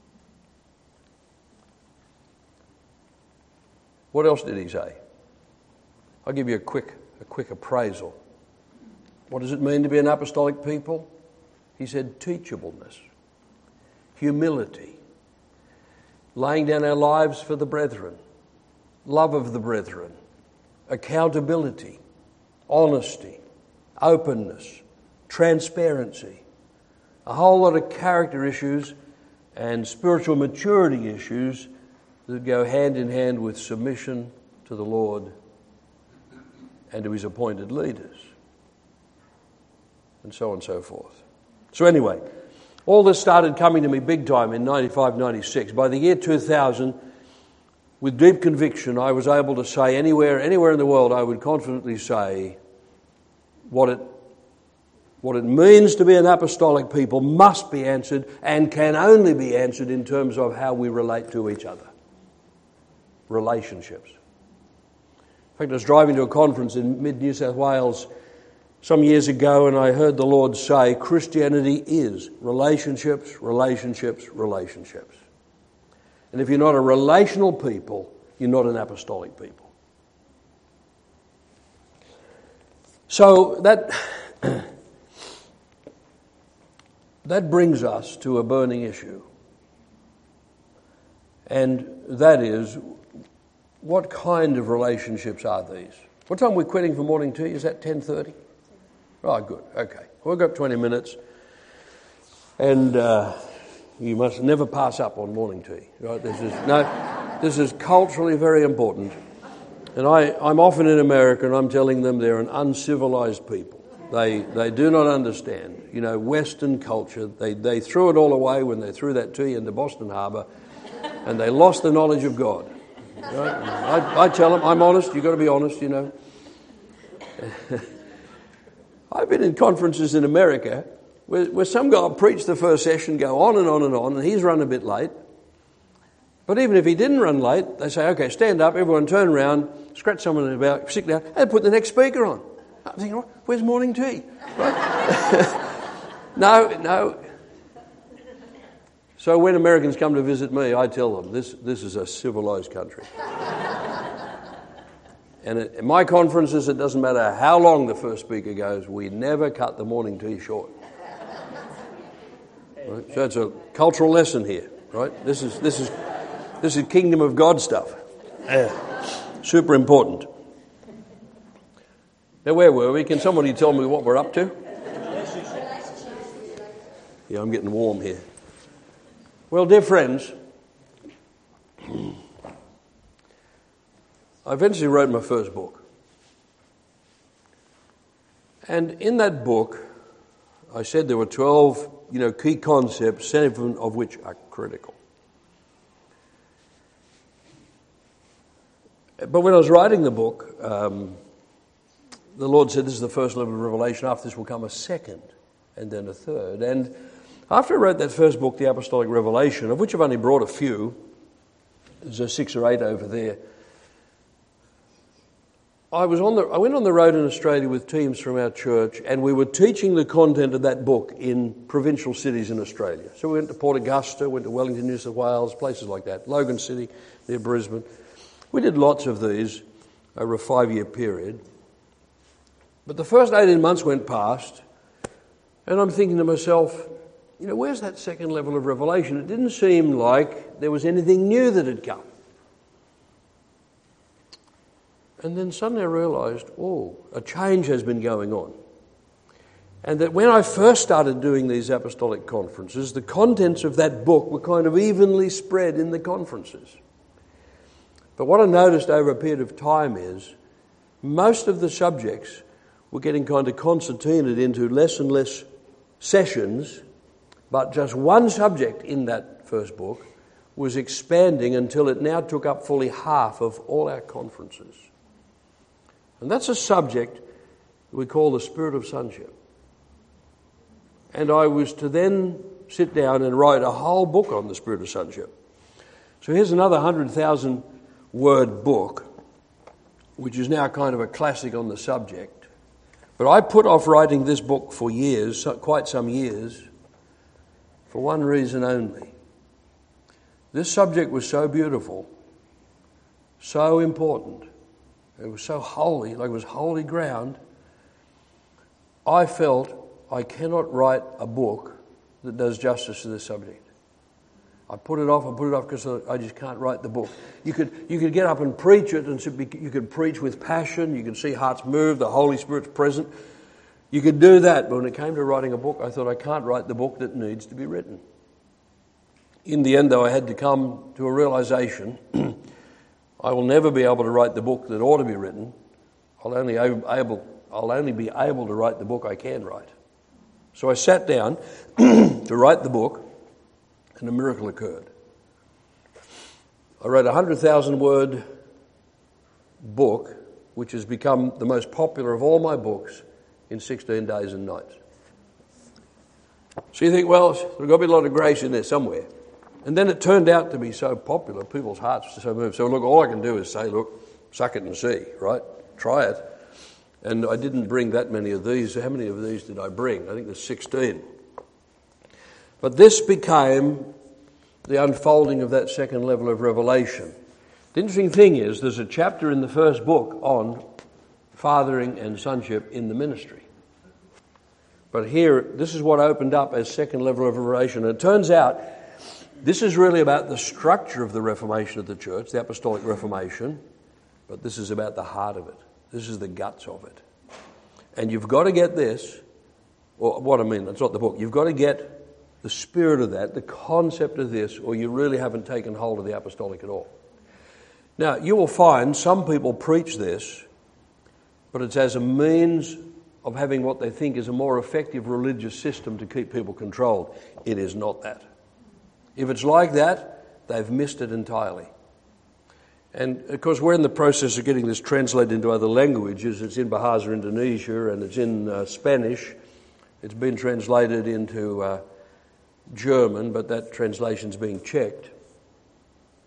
What else did he say? I'll give you a quick, a quick appraisal. What does it mean to be an apostolic people? He said teachableness, humility, laying down our lives for the brethren, love of the brethren, accountability, honesty, openness, transparency, a whole lot of character issues and spiritual maturity issues that go hand in hand with submission to the Lord and to His appointed leaders, and so on and so forth. So anyway, all this started coming to me big time in ninety-five, ninety-six. By the year two thousand, with deep conviction, I was able to say anywhere, anywhere in the world, I would confidently say what it, what it means to be an apostolic people must be answered and can only be answered in terms of how we relate to each other. Relationships. In fact, I was driving to a conference in mid-New South Wales some years ago, and I heard the Lord say, Christianity is relationships, relationships, relationships. And if you're not a relational people, you're not an apostolic people. So that, that brings us to a burning issue. And that is, what kind of relationships are these? What time are we quitting for morning tea? Is that ten thirty? Oh, good. Okay. We've got twenty minutes. And uh, you must never pass up on morning tea. Right? This is no, this is culturally very important. And I, I'm often in America and I'm telling them they're an uncivilized people. They they do not understand, you know, Western culture. They, they threw it all away when they threw that tea into Boston Harbour, and they lost the knowledge of God. Right? I, I tell them, I'm honest, you've got to be honest, you know. I've been in conferences in America where, where some guy will preach the first session, go on and on and on, and he's run a bit late. But even if he didn't run late, they say, okay, stand up, everyone turn around, scratch someone in the back, sit down, and put the next speaker on. I'm thinking, where's morning tea? Right? no, no. So when Americans come to visit me, I tell them, this, this is a civilized country. And at my conferences, it doesn't matter how long the first speaker goes, we never cut the morning tea short. Right? So it's a cultural lesson here, right? This is this is this is kingdom of God stuff. Yeah. Super important. Now, where were we? Can somebody tell me what we're up to? Yeah, I'm getting warm here. Well, dear friends, I eventually wrote my first book. And in that book, I said there were twelve, you know, key concepts, seven of which are critical. But when I was writing the book, um, the Lord said this is the first level of revelation. After this will come a second and then a third. And after I wrote that first book, The Apostolic Revelation, of which I've only brought a few, there's a six or eight over there, I was on the. I went on the road in Australia with teams from our church, and we were teaching the content of that book in provincial cities in Australia. So we went to Port Augusta, went to Wellington, New South Wales, places like that, Logan City, near Brisbane. We did lots of these over a five-year period. But the first eighteen months went past, and I'm thinking to myself, you know, where's that second level of revelation? It didn't seem like there was anything new that had come. And then suddenly I realised, oh, a change has been going on. And that when I first started doing these apostolic conferences, the contents of that book were kind of evenly spread in the conferences. But what I noticed over a period of time is most of the subjects were getting kind of concertinaed into less and less sessions, but just one subject in that first book was expanding until it now took up fully half of all our conferences. And that's a subject we call the spirit of sonship. And I was to then sit down and write a whole book on the spirit of sonship. So here's another one hundred thousand word book, which is now kind of a classic on the subject. But I put off writing this book for years, quite some years, for one reason only. This subject was so beautiful, so important. It was so holy, like it was holy ground. I felt I cannot write a book that does justice to this subject. I put it off, I put it off because I just can't write the book. You could you could get up and preach it, and you could preach with passion, you could see hearts move, the Holy Spirit's present. You could do that, but when it came to writing a book, I thought I can't write the book that needs to be written. In the end, though, I had to come to a realization I will never be able to write the book that ought to be written. I'll only able, I'll only be able to write the book I can write. So I sat down to write the book, and a miracle occurred. I wrote a one hundred thousand word book, which has become the most popular of all my books, in sixteen days and nights. So you think, well, there's got to be a lot of grace in there somewhere. And then it turned out to be so popular, people's hearts were so moved. So look, all I can do is say, look, suck it and see, right? Try it. And I didn't bring that many of these. How many of these did I bring? I think there's sixteen. But this became the unfolding of that second level of revelation. The interesting thing is there's a chapter in the first book on fathering and sonship in the ministry. But here, this is what opened up as second level of revelation. And it turns out this is really about the structure of the Reformation of the church, the Apostolic Reformation, but this is about the heart of it. This is the guts of it. And you've got to get this, or what I mean, it's not the book, you've got to get the spirit of that, the concept of this, or you really haven't taken hold of the apostolic at all. Now, you will find some people preach this, but it's as a means of having what they think is a more effective religious system to keep people controlled. It is not that. If it's like that, they've missed it entirely. And of course, we're in the process of getting this translated into other languages. It's in Bahasa Indonesia and it's in uh, Spanish. It's been translated into uh, German, but that translation's being checked.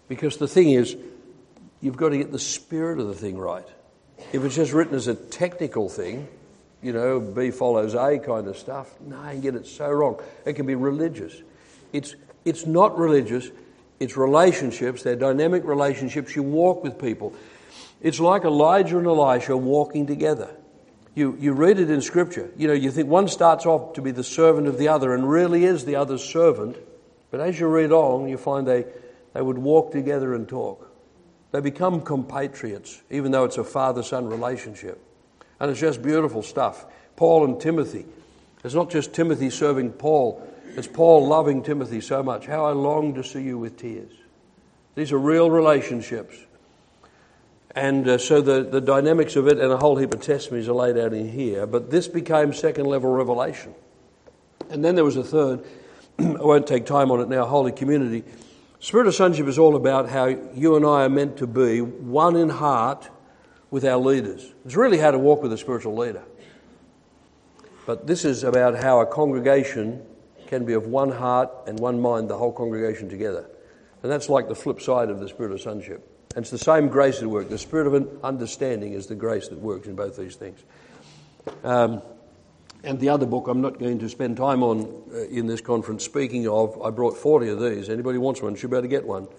Because the thing is, you've got to get the spirit of the thing right. If it's just written as a technical thing, you know, B follows A kind of stuff, no, you get it so wrong. It can be religious. It's it's not religious, it's relationships. They're dynamic relationships. You walk with people. It's like Elijah and Elisha walking together. You you read it in Scripture. You know, you think one starts off to be the servant of the other and really is the other's servant. But as you read on, you find they, they would walk together and talk. They become compatriots, even though it's a father-son relationship. And it's just beautiful stuff. Paul and Timothy. It's not just Timothy serving Paul. It's Paul loving Timothy so much. How I long to see you with tears. These are real relationships. And uh, so the, the dynamics of it and a whole heap of testimonies are laid out in here. But this became second-level revelation. And then there was a third. I won't take time on it now. Holy community. Spirit of sonship is all about how you and I are meant to be one in heart with our leaders. It's really how to walk with a spiritual leader. But this is about how a congregation can be of one heart and one mind, the whole congregation together. And that's like the flip side of the spirit of sonship. And it's the same grace at work. The spirit of an understanding is the grace that works in both these things. Um, and the other book I'm not going to spend time on uh, in this conference, speaking of, I brought forty of these. Anybody wants one should be able to get one.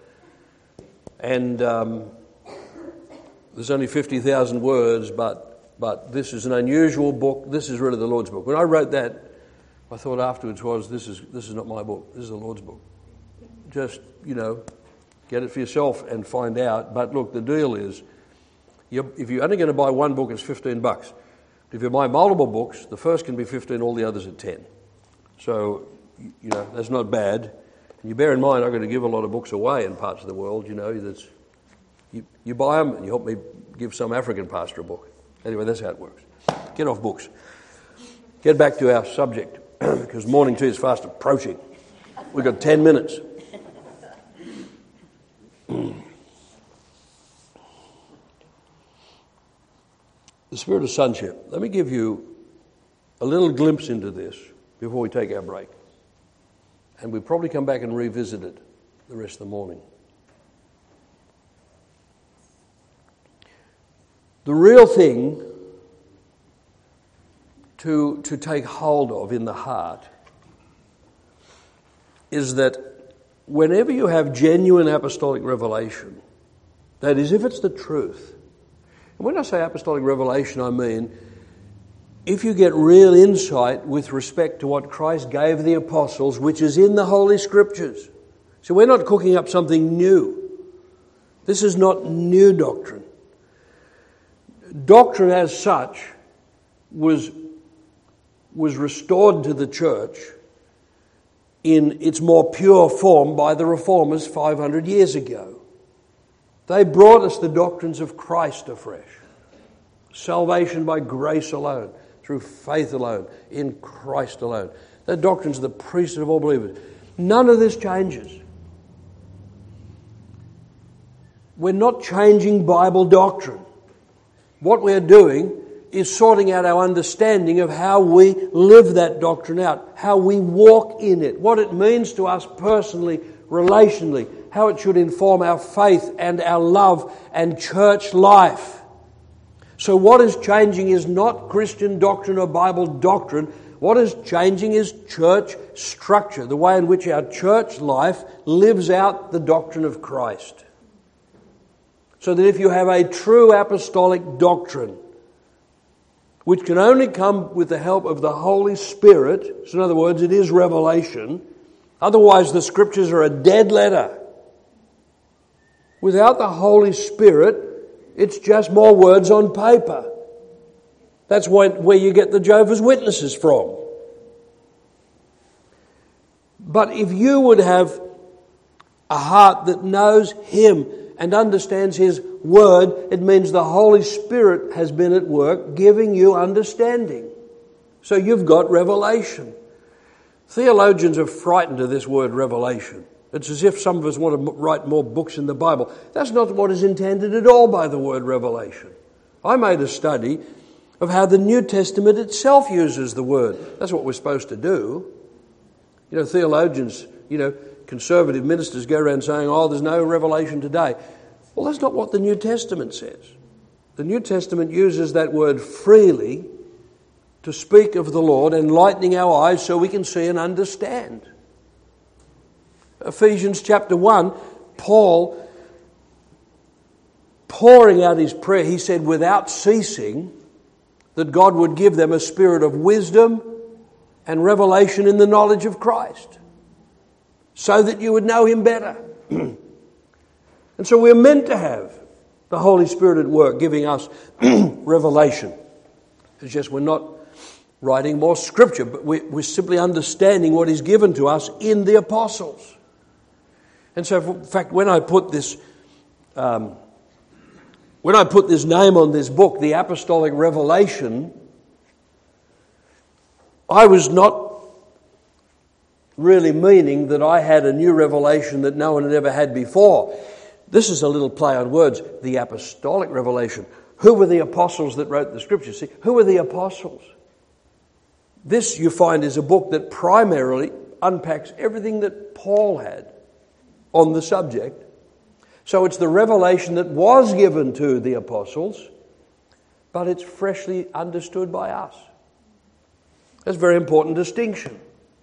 And um, there's only fifty thousand words, but but this is an unusual book. This is really the Lord's book. When I wrote that, I thought afterwards was, this is this is not my book. This is the Lord's book. Just, you know, get it for yourself and find out. But look, the deal is, you're, if you're only going to buy one book, it's fifteen bucks. If you buy multiple books, the first can be fifteen, all the others are ten. So, you know, that's not bad. And you bear in mind, I've got to give a lot of books away in parts of the world, you know, that's, you, you buy them and you help me give some African pastor a book. Anyway, that's how it works. Get off books. Get back to our subject, because morning tea is fast approaching. We've got ten minutes. The spirit of sonship. Let me give you a little glimpse into this before we take our break. And we'll probably come back and revisit it the rest of the morning. The real thing to, to take hold of in the heart is that whenever you have genuine apostolic revelation, that is, if it's the truth, and when I say apostolic revelation, I mean if you get real insight with respect to what Christ gave the apostles, which is in the Holy Scriptures. So we're not cooking up something new. This is not new doctrine. Doctrine as such was, was restored to the church in its more pure form by the Reformers five hundred years ago. They brought us the doctrines of Christ afresh. Salvation by grace alone, through faith alone, in Christ alone. The doctrines of the priesthood of all believers. None of this changes. We're not changing Bible doctrine. What we're doing is sorting out our understanding of how we live that doctrine out, how we walk in it, what it means to us personally, relationally, how it should inform our faith and our love and church life. So what is changing is not Christian doctrine or Bible doctrine. What is changing is church structure, the way in which our church life lives out the doctrine of Christ. So that if you have a true apostolic doctrine, which can only come with the help of the Holy Spirit, so in other words, it is revelation, otherwise the Scriptures are a dead letter. Without the Holy Spirit, it's just more words on paper. That's where you get the Jehovah's Witnesses from. But if you would have a heart that knows Him and understands His Word, it means the Holy Spirit has been at work giving you understanding. So you've got revelation. Theologians are frightened of this word revelation. It's as if some of us want to write more books in the Bible. That's not what is intended at all by the word revelation. I made a study of how the New Testament itself uses the word. That's what we're supposed to do. You know, theologians, you know, conservative ministers go around saying, oh, there's no revelation today. Well, that's not what the New Testament says. The New Testament uses that word freely to speak of the Lord, enlightening our eyes so we can see and understand. Ephesians chapter one, Paul, pouring out his prayer, he said without ceasing that God would give them a spirit of wisdom and revelation in the knowledge of Christ, so that you would know Him better. And so we're meant to have the Holy Spirit at work, giving us revelation. It's just we're not writing more scripture, but we're simply understanding what is given to us in the apostles. And so, in fact, when I put this, um, when I put this name on this book, the Apostolic Revelation, I was not really meaning that I had a new revelation that no one had ever had before. This is a little play on words, the apostolic revelation. Who were the apostles that wrote the scriptures? See, who were the apostles? This, you find, is a book that primarily unpacks everything that Paul had on the subject. So it's the revelation that was given to the apostles, but it's freshly understood by us. That's a very important distinction.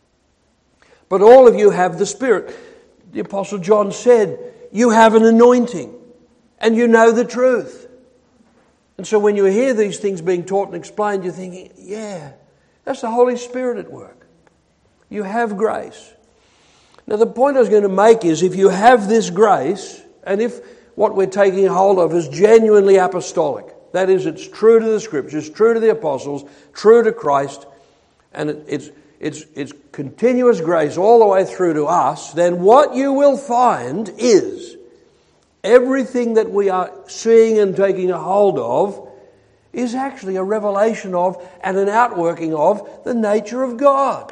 But all of you have the Spirit. The Apostle John said, you have an anointing and you know the truth. And so when you hear these things being taught and explained, you're thinking, yeah, that's the Holy Spirit at work. You have grace. Now the point I was going to make is if you have this grace, and if what we're taking hold of is genuinely apostolic, that is, it's true to the Scriptures, true to the apostles, true to Christ, and it, it's It's, it's continuous grace all the way through to us, then what you will find is everything that we are seeing and taking a hold of is actually a revelation of and an outworking of the nature of God.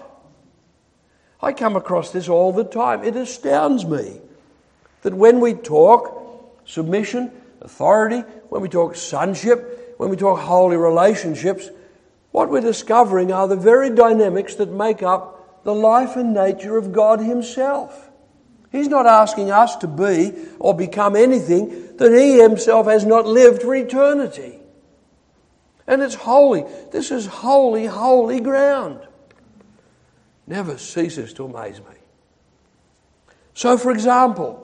I come across this all the time. It astounds me that when we talk submission, authority, when we talk sonship, when we talk holy relationships, what we're discovering are the very dynamics that make up the life and nature of God Himself. He's not asking us to be or become anything that He Himself has not lived for eternity. And it's holy. This is holy, holy ground. Never ceases to amaze me. So, for example,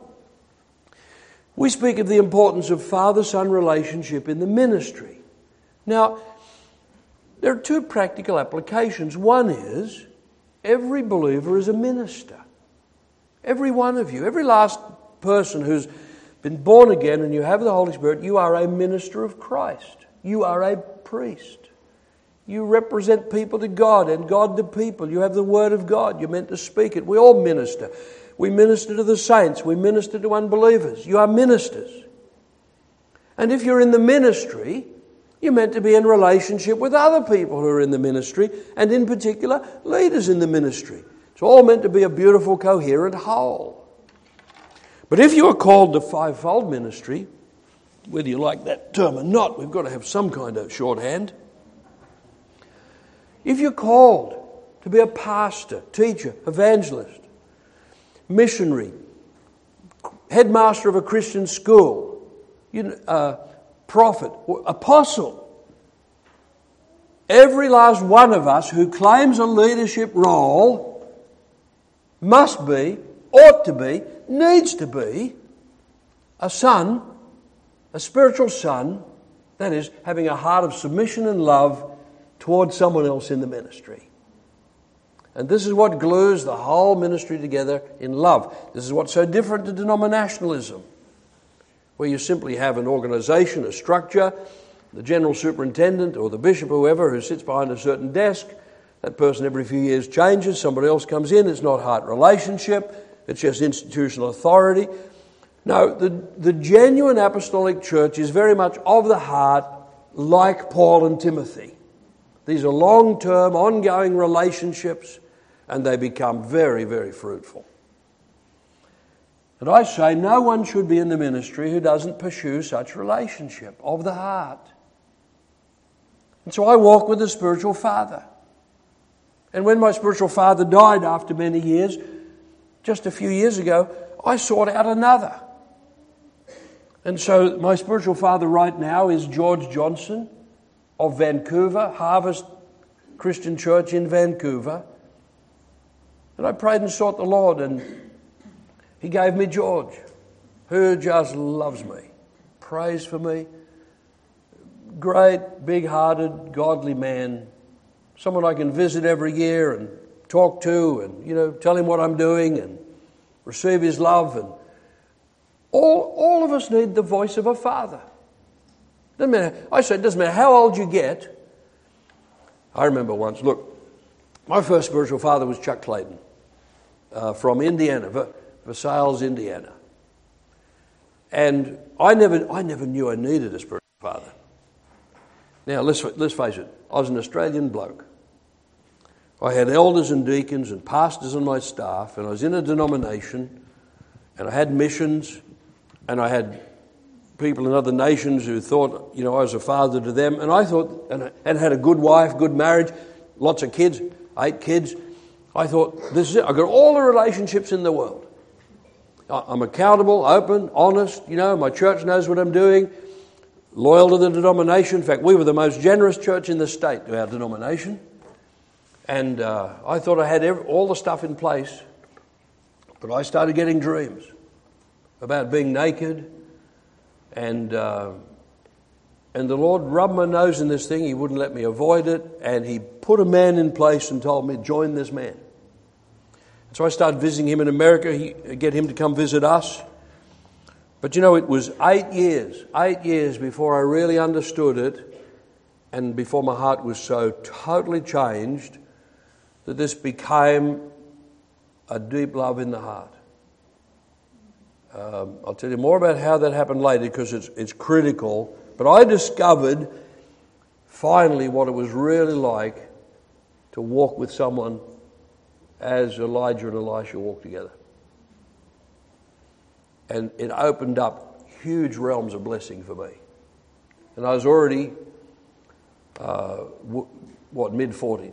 we speak of the importance of father-son relationship in the ministry. Now, there are two practical applications. One is, every believer is a minister. Every one of you, every last person who's been born again and you have the Holy Spirit, you are a minister of Christ. You are a priest. You represent people to God and God to people. You have the Word of God. You're meant to speak it. We all minister. We minister to the saints. We minister to unbelievers. You are ministers. And if you're in the ministry, you're meant to be in relationship with other people who are in the ministry, and in particular, leaders in the ministry. It's all meant to be a beautiful, coherent whole. But if you are called to fivefold ministry, whether you like that term or not, we've got to have some kind of shorthand. If you're called to be a pastor, teacher, evangelist, missionary, headmaster of a Christian school, you know, uh, prophet, apostle, every last one of us who claims a leadership role must be, ought to be, needs to be a son, a spiritual son, that is, having a heart of submission and love towards someone else in the ministry. And this is what glues the whole ministry together in love. This is what's so different to denominationalism, where you simply have an organization, a structure, the general superintendent or the bishop, whoever, who sits behind a certain desk. That person every few years changes, somebody else comes in. It's not heart relationship, it's just institutional authority. No, the, the genuine apostolic church is very much of the heart, like Paul and Timothy. These are long-term, ongoing relationships, and they become very, very fruitful. And I say no one should be in the ministry who doesn't pursue such relationship of the heart. And so I walk with a spiritual father. And when my spiritual father died after many years, just a few years ago, I sought out another. And so my spiritual father right now is George Johnson of Vancouver, Harvest Christian Church in Vancouver. And I prayed and sought the Lord, and he gave me George, who just loves me, prays for me. Great, big-hearted, godly man. Someone I can visit every year and talk to and, you know, tell him what I'm doing and receive his love. And all, all of us need the voice of a father. Doesn't matter, I said, it doesn't matter how old you get. I remember once, look, my first spiritual father was Chuck Clayton uh, from Indiana, Versailles, Indiana. And I never, I never knew I needed a spiritual father. Now, let's, let's face it, I was an Australian bloke. I had elders and deacons and pastors on my staff, and I was in a denomination, and I had missions, and I had people in other nations who thought, you know, I was a father to them, and I thought, and I and had a good wife, good marriage, lots of kids, eight kids. I thought, this is it. I've got all the relationships in the world. I'm accountable, open, honest, you know, my church knows what I'm doing. Loyal to the denomination. In fact, we were the most generous church in the state to our denomination. And uh, I thought I had every, all the stuff in place. But I started getting dreams about being naked. And uh, and the Lord rubbed my nose in this thing. He wouldn't let me avoid it. And he put a man in place and told me, join this man. So I started visiting him in America, he, get him to come visit us. But you know, it was eight years, eight years before I really understood it, and before my heart was so totally changed that this became a deep love in the heart. Um, I'll tell you more about how that happened later because it's, it's critical. But I discovered finally what it was really like to walk with someone as Elijah and Elisha walked together. And it opened up huge realms of blessing for me. And I was already, uh, w- what, mid-forties.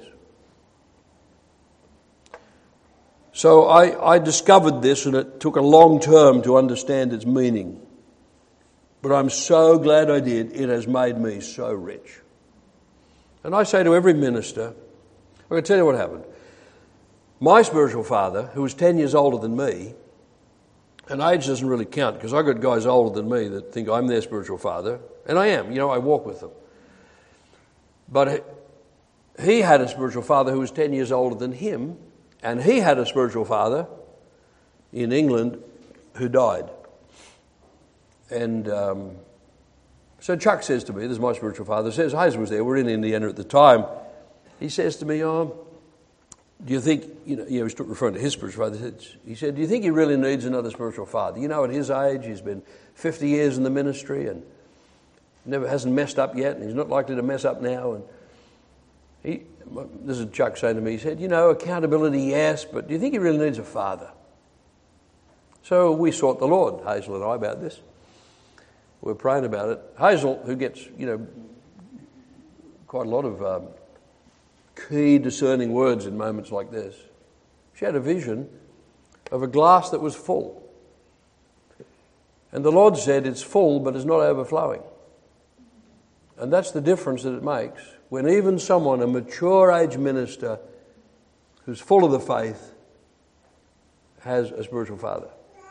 So I, I discovered this, and it took a long term to understand its meaning. But I'm so glad I did. It has made me so rich. And I say to every minister, I'm going to tell you what happened. My spiritual father, who was ten years older than me, and age doesn't really count because I've got guys older than me that think I'm their spiritual father, and I am, you know, I walk with them. But he had a spiritual father who was ten years older than him, and he had a spiritual father in England who died. And um, so Chuck says to me, this is my spiritual father, says, Hazel was there, we're in Indiana at the time. He says to me, oh, do you think, you know, he was referring to his spiritual father, he said, do you think he really needs another spiritual father? You know, at his age, he's been fifty years in the ministry and never hasn't messed up yet, and he's not likely to mess up now. And he, this is Chuck saying to me, he said, you know, accountability, yes, but do you think he really needs a father? So we sought the Lord, Hazel and I, about this. We're praying about it. Hazel, who gets, you know, quite a lot of um, key discerning words in moments like this, she had a vision of a glass that was full. And the Lord said, it's full, but it's not overflowing. And that's the difference that it makes when even someone, a mature age minister who's full of the faith, has a spiritual father.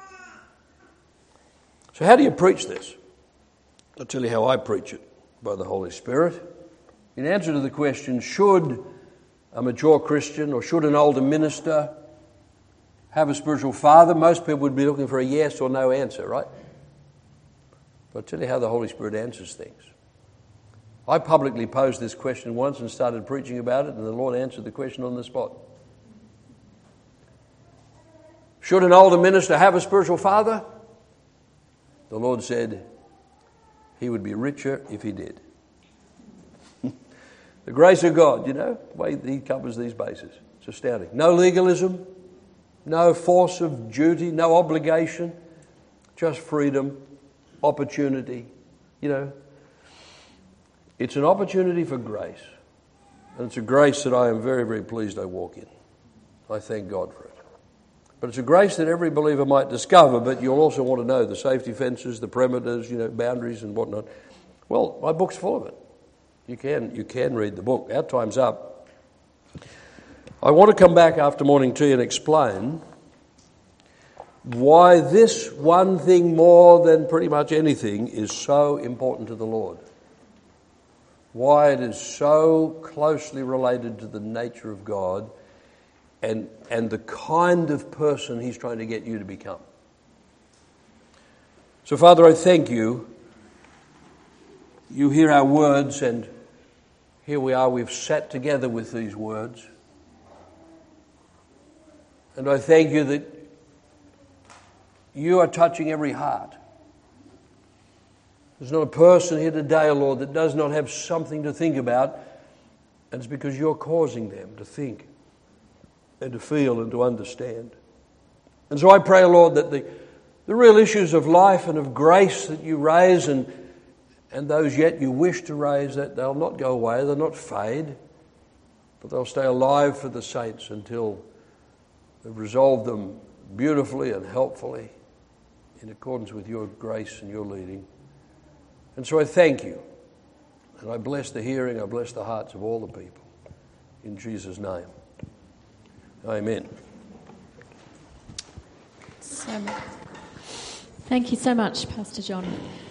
So how do you preach this? I'll tell you how I preach it, by the Holy Spirit. In answer to the question, should a mature Christian or should an older minister have a spiritual father? Most people would be looking for a yes or no answer, right? But I'll tell you how the Holy Spirit answers things. I publicly posed this question once and started preaching about it, and the Lord answered the question on the spot. Should an older minister have a spiritual father? The Lord said he would be richer if he did. The grace of God, you know, the way he covers these bases. It's astounding. No legalism, no force of duty, no obligation, just freedom, opportunity, you know. It's an opportunity for grace. And it's a grace that I am very, very pleased I walk in. I thank God for it. But it's a grace that every believer might discover, but you'll also want to know the safety fences, the perimeters, you know, boundaries and whatnot. Well, my book's full of it. You can, you can read the book. Our time's up. I want to come back after morning tea and explain why this one thing more than pretty much anything is so important to the Lord. Why it is so closely related to the nature of God and, and the kind of person He's trying to get you to become. So, Father, I thank you. You hear our words, and here we are, we've sat together with these words. And I thank you that you are touching every heart. There's not a person here today, Lord, that does not have something to think about, and it's because you're causing them to think and to feel and to understand. And so I pray, Lord, that the, the real issues of life and of grace that you raise and, and those yet you wish to raise, that they'll not go away, they'll not fade, but they'll stay alive for the saints until they've resolved them beautifully and helpfully in accordance with your grace and your leading. And so I thank you, and I bless the hearing, I bless the hearts of all the people. In Jesus' name, amen. So, thank you so much, Pastor John.